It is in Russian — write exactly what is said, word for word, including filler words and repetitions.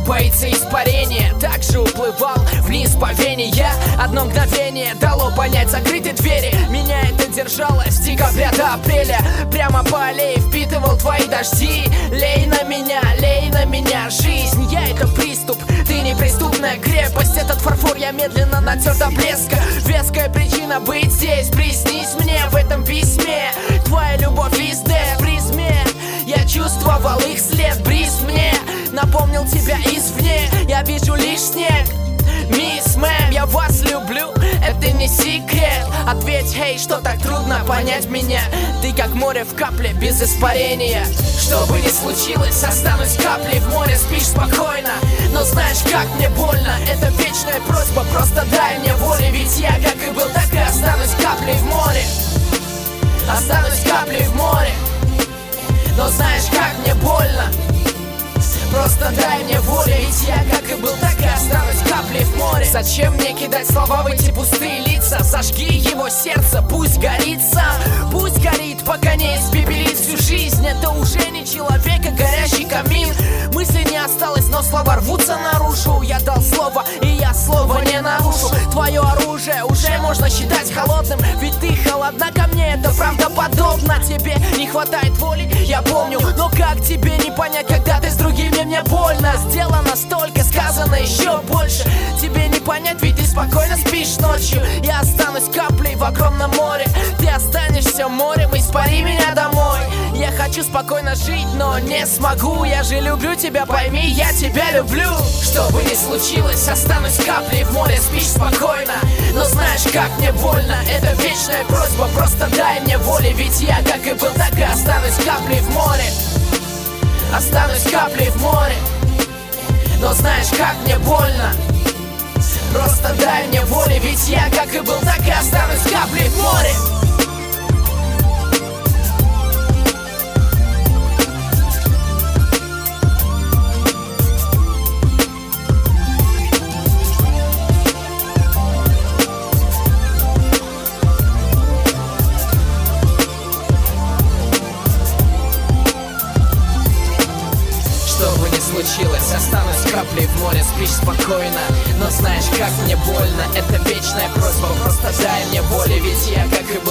боится испарения. Так же уплывал вниз по вене я. Одно мгновение дало понять закрытой двери. Меня это держало с декабря до апреля. Прямо по аллее впитывал твои дожди. Лей на меня, лей на меня. Жизнь, я это приступ, ты неприступная крепость. Этот фарфор я медленно натер до блеска. Веская причина быть здесь. Приснись мне в этом письме. Твоя любовь везде в призме. Я чувствовал их след, бриз мне напомнил тебя извне. Я вижу лишь снег. Мисс Мэм, я вас люблю, это не секрет. Ответь, эй, что так трудно понять меня? Ты как море в капле, без испарения. Что бы ни случилось, останусь каплей в море. Спишь спокойно, но знаешь, как мне больно. Это вечная просьба, просто дай мне воли. Ведь я, как и был, так и останусь каплей в море. Останусь каплей в море. Но знаешь, как мне больно. Просто дай мне волю, ведь я, как и был, так и останусь каплей в море. Зачем мне кидать слова в эти пустые лица? Сожги его сердце, пусть горит сам. Пусть горит, пока не испепелит всю жизнь. Это уже не человек, а горящий камин. Мысли не осталось, но слова рвутся наружу. Я дал слово, и я слово не нарушу. Твое оружие уже можно считать холодным. Ведь ты холодна ко мне, это правдоподобно. Тебе не хватает воли, я помню. Но как тебе не понять, когда ты с другими? Мне больно, сделано столько, сказано еще больше. Тебе не понять, ведь ты спокойно спишь ночью. Я останусь каплей в огромном море. Ты останешься морем, испари меня домой. Я хочу спокойно жить, но не смогу. Я же люблю тебя, пойми, я тебя люблю. Что бы ни случилось, останусь каплей в море. Спишь спокойно, но знаешь, как мне больно. Это вечная просьба, просто дай мне воли. Ведь я, как и был, так и останусь каплей в море. Останусь каплей в море. Но знаешь, как мне больно. Просто дай мне воли. Ведь я, как и был, так и останусь каплей в море. Случилось, останусь каплей в море. Спишь спокойно, но знаешь, как мне больно. Это вечная просьба, просто дай мне воли. Ведь я, как и